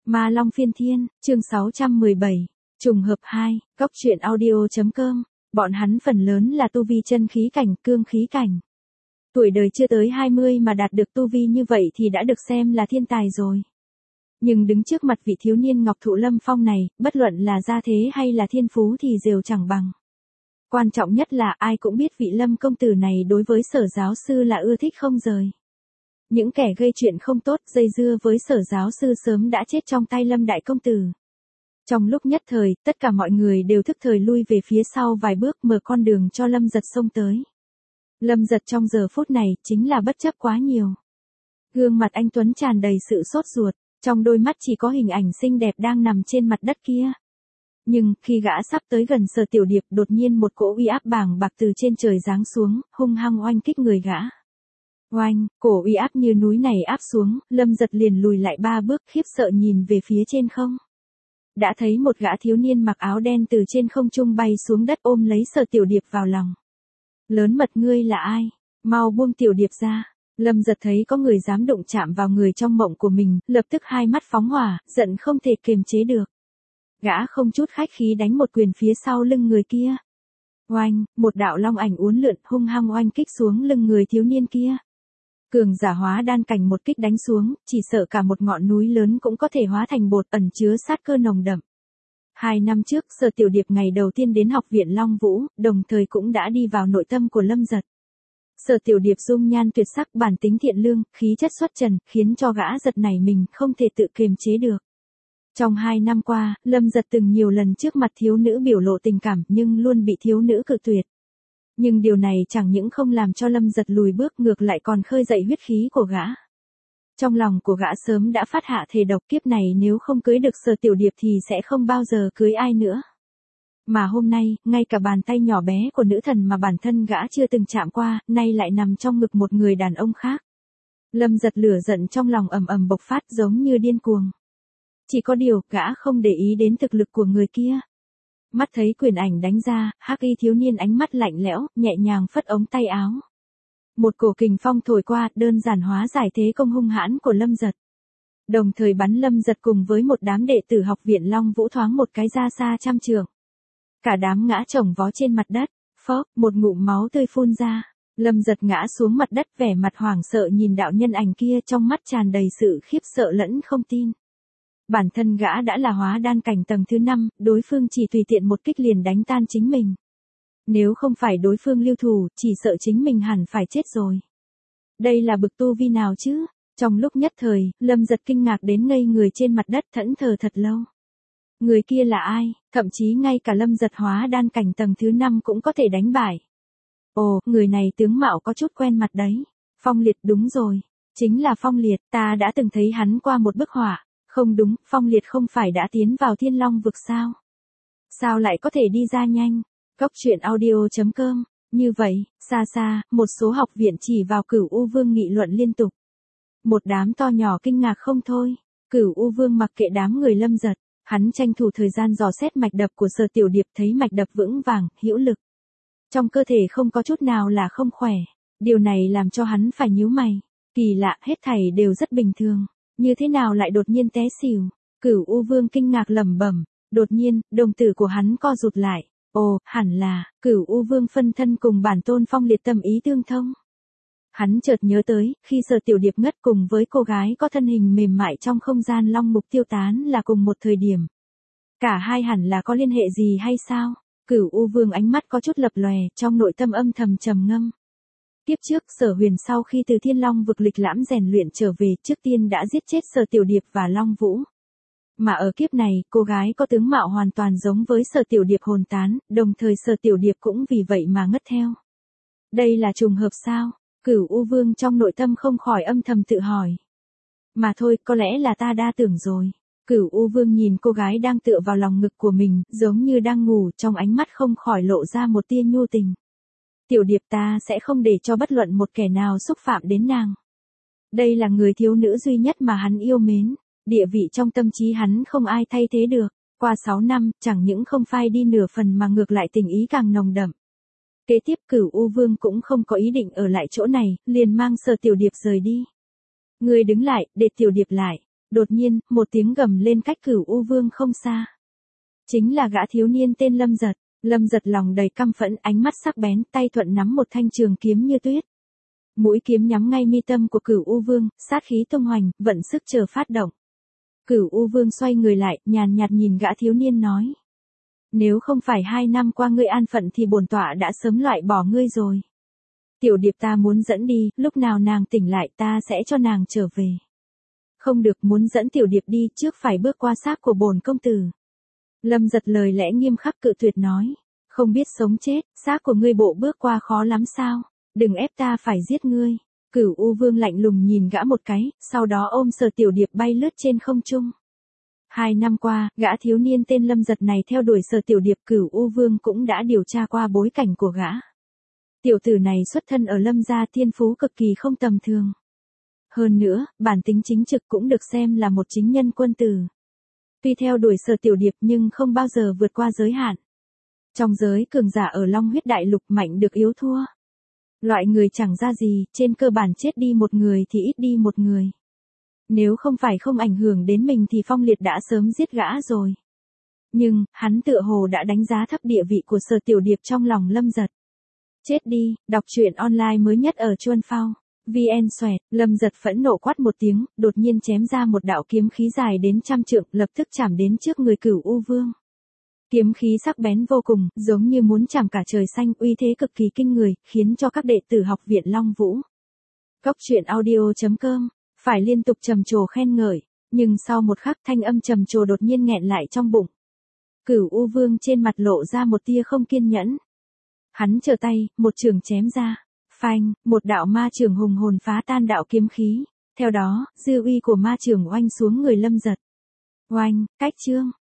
Ma Long Phiên Thiên, chương 617, trùng hợp 2, góc truyện audio.com, bọn hắn phần lớn là tu vi chân khí cảnh, cương khí cảnh. Tuổi đời chưa tới 20 mà đạt được tu vi như vậy thì đã được xem là thiên tài rồi. Nhưng đứng trước mặt vị thiếu niên Ngọc Thụ Lâm Phong này, bất luận là gia thế hay là thiên phú thì đều chẳng bằng. Quan trọng nhất là ai cũng biết vị Lâm công tử này đối với Sở giáo sư là ưa thích không rời. Những kẻ gây chuyện không tốt dây dưa với Sở giáo sư sớm đã chết trong tay Lâm đại công tử. Trong lúc nhất thời, tất cả mọi người đều thức thời lui về phía sau vài bước mở con đường cho Lâm Giật xông tới. Lâm Giật trong giờ phút này chính là bất chấp quá nhiều. Gương mặt anh tuấn tràn đầy sự sốt ruột, trong đôi mắt chỉ có hình ảnh xinh đẹp đang nằm trên mặt đất kia. Nhưng, khi gã sắp tới gần Sở Tiểu Điệp, đột nhiên một cỗ uy áp bàng bạc từ trên trời giáng xuống, hung hăng oanh kích người gã. Oanh, cổ uy áp như núi này áp xuống, Lâm Giật liền lùi lại 3 bước khiếp sợ nhìn về phía trên không. Đã thấy một gã thiếu niên mặc áo đen từ trên không trung bay xuống đất ôm lấy Sở Tiểu Điệp vào lòng. Lớn mật, ngươi là ai? Mau buông Tiểu Điệp ra. Lâm Giật thấy có người dám đụng chạm vào người trong mộng của mình, lập tức hai mắt phóng hỏa, giận không thể kiềm chế được. Gã không chút khách khí đánh một quyền phía sau lưng người kia. Oanh, một đạo long ảnh uốn lượn hung hăng oanh kích xuống lưng người thiếu niên kia. Cường giả hóa đan cảnh một kích đánh xuống, chỉ sợ cả một ngọn núi lớn cũng có thể hóa thành bột, ẩn chứa sát cơ nồng đậm. 2 năm trước, Sở Tiểu Điệp ngày đầu tiên đến học viện Long Vũ, đồng thời cũng đã đi vào nội tâm của Lâm Giật. Sở Tiểu Điệp dung nhan tuyệt sắc, bản tính thiện lương, khí chất xuất trần, khiến cho gã giật nảy mình, không thể tự kiềm chế được. Trong 2 năm qua, Lâm Giật từng nhiều lần trước mặt thiếu nữ biểu lộ tình cảm nhưng luôn bị thiếu nữ cự tuyệt. Nhưng điều này chẳng những không làm cho Lâm Giật lùi bước, ngược lại còn khơi dậy huyết khí của gã. Trong lòng của gã sớm đã phát hạ thề độc, kiếp này nếu không cưới được Sở Tiểu Điệp thì sẽ không bao giờ cưới ai nữa. Mà hôm nay, ngay cả bàn tay nhỏ bé của nữ thần mà bản thân gã chưa từng chạm qua, nay lại nằm trong ngực một người đàn ông khác. Lâm Giật lửa giận trong lòng ầm ầm bộc phát giống như điên cuồng. Chỉ có điều, gã không để ý đến thực lực của người kia. Mắt thấy quyền ảnh đánh ra, hắc y thiếu niên ánh mắt lạnh lẽo, nhẹ nhàng phất ống tay áo. Một cổ kình phong thổi qua, đơn giản hóa giải thế công hung hãn của Lâm Giật. Đồng thời bắn Lâm Giật cùng với một đám đệ tử học viện Long Vũ thoáng một cái ra xa trăm trượng. Cả đám ngã chồng vó trên mặt đất, phốc, một ngụm máu tươi phun ra. Lâm Giật ngã xuống mặt đất, vẻ mặt hoảng sợ nhìn đạo nhân ảnh kia, trong mắt tràn đầy sự khiếp sợ lẫn không tin. Bản thân gã đã là hóa đan cảnh tầng thứ 5, đối phương chỉ tùy tiện một kích liền đánh tan chính mình. Nếu không phải đối phương lưu thủ, chỉ sợ chính mình hẳn phải chết rồi. Đây là bực tu vi nào chứ? Trong lúc nhất thời, Lâm Giật kinh ngạc đến ngây người trên mặt đất, thẫn thờ thật lâu. Người kia là ai? Thậm chí ngay cả Lâm Giật hóa đan cảnh tầng thứ 5 cũng có thể đánh bại. Ồ, người này tướng mạo có chút quen mặt đấy. Phong Liệt, đúng rồi. Chính là Phong Liệt, ta đã từng thấy hắn qua một bức họa. Không đúng, Phong Liệt không phải đã tiến vào Thiên Long vực sao? Sao lại có thể đi ra nhanh? Góc truyện audio.com. Như vậy, xa xa, một số học viện chỉ vào Cửu U Vương nghị luận liên tục. Một đám to nhỏ kinh ngạc không thôi. Cửu U Vương mặc kệ đám người Lâm Giật, hắn tranh thủ thời gian dò xét mạch đập của Sở Tiểu Điệp, thấy mạch đập vững vàng, hữu lực. Trong cơ thể không có chút nào là không khỏe. Điều này làm cho hắn phải nhíu mày. Kỳ lạ, hết thảy đều rất bình thường. Như thế nào lại đột nhiên té xỉu? Cửu U Vương kinh ngạc lẩm bẩm. Đột nhiên, đồng tử của hắn co rụt lại. Ồ, hẳn là, Cửu U Vương phân thân cùng bản tôn Phong Liệt tâm ý tương thông. Hắn chợt nhớ tới, khi Sở Tiểu Điệp ngất cùng với cô gái có thân hình mềm mại trong không gian long mục tiêu tán là cùng một thời điểm. Cả hai hẳn là có liên hệ gì hay sao? Cửu U Vương ánh mắt có chút lập lòe, trong nội tâm âm thầm trầm ngâm. Tiếp trước, Sở Huyền sau khi từ Thiên Long vực lịch lãm rèn luyện trở về, trước tiên đã giết chết Sở Tiểu Điệp và Long Vũ. Mà ở kiếp này, cô gái có tướng mạo hoàn toàn giống với Sở Tiểu Điệp hồn tán, đồng thời Sở Tiểu Điệp cũng vì vậy mà ngất theo. Đây là trùng hợp sao? Cửu U Vương trong nội tâm không khỏi âm thầm tự hỏi. Mà thôi, có lẽ là ta đa tưởng rồi. Cửu U Vương nhìn cô gái đang tựa vào lòng ngực của mình, giống như đang ngủ, trong ánh mắt không khỏi lộ ra một tia nhu tình. Tiểu Điệp, ta sẽ không để cho bất luận một kẻ nào xúc phạm đến nàng. Đây là người thiếu nữ duy nhất mà hắn yêu mến, địa vị trong tâm trí hắn không ai thay thế được. Qua 6 năm, chẳng những không phai đi nửa phần mà ngược lại tình ý càng nồng đậm. Kế tiếp, Cửu U Vương cũng không có ý định ở lại chỗ này, liền mang Sở Tiểu Điệp rời đi. Ngươi đứng lại, để Tiểu Điệp lại. Đột nhiên, một tiếng gầm lên cách Cửu U Vương không xa. Chính là gã thiếu niên tên Lâm Giật. Lâm Giật lòng đầy căm phẫn, ánh mắt sắc bén, tay thuận nắm một thanh trường kiếm như tuyết. Mũi kiếm nhắm ngay mi tâm của Cửu U Vương, sát khí tung hoành, vận sức chờ phát động. Cửu U Vương xoay người lại, nhàn nhạt nhìn gã thiếu niên nói. Nếu không phải 2 năm qua ngươi an phận thì bổn tọa đã sớm loại bỏ ngươi rồi. Tiểu điệp ta muốn dẫn đi, lúc nào nàng tỉnh lại ta sẽ cho nàng trở về. Không được, muốn dẫn tiểu điệp đi trước phải bước qua xác của bổn công tử. Lâm Giật lời lẽ nghiêm khắc cự tuyệt nói. Không biết sống chết, xác của ngươi bộ bước qua khó lắm sao? Đừng ép ta phải giết ngươi. Cửu U Vương lạnh lùng nhìn gã một cái, sau đó ôm Sở Tiểu Điệp bay lướt trên không trung. 2 năm qua, gã thiếu niên tên Lâm Giật này theo đuổi Sở Tiểu Điệp, Cửu U Vương cũng đã điều tra qua bối cảnh của gã. Tiểu tử này xuất thân ở Lâm gia, thiên phú cực kỳ không tầm thường. Hơn nữa, bản tính chính trực cũng được xem là một chính nhân quân tử. Tuy theo đuổi Sở Tiểu Điệp nhưng không bao giờ vượt qua giới hạn. Trong giới cường giả ở Long Huyết Đại Lục mạnh được yếu thua. Loại người chẳng ra gì, trên cơ bản chết đi một người thì ít đi một người. Nếu không phải không ảnh hưởng đến mình thì Phong Liệt đã sớm giết gã rồi. Nhưng, hắn tựa hồ đã đánh giá thấp địa vị của Sở Tiểu Điệp trong lòng Lâm Giật. Chết đi, đọc truyện online mới nhất ở Chuan Phao. VN Xoẹt, Lâm Giật phẫn nộ quát một tiếng, đột nhiên chém ra một đạo kiếm khí dài đến 100 trượng, lập tức chạm đến trước người Cửu U Vương. Kiếm khí sắc bén vô cùng, giống như muốn chạm cả trời xanh, uy thế cực kỳ kinh người, khiến cho các đệ tử học viện Long Vũ. Cốc truyện audio.com, phải liên tục trầm trồ khen ngợi, nhưng sau một khắc thanh âm trầm trồ đột nhiên nghẹn lại trong bụng. Cửu U Vương trên mặt lộ ra một tia không kiên nhẫn. Hắn trở tay, một trường chém ra. Phanh, một đạo ma trường hùng hồn phá tan đạo kiếm khí. Theo đó, dư uy của ma trường oanh xuống người Lâm Giật. Oanh, cách chương.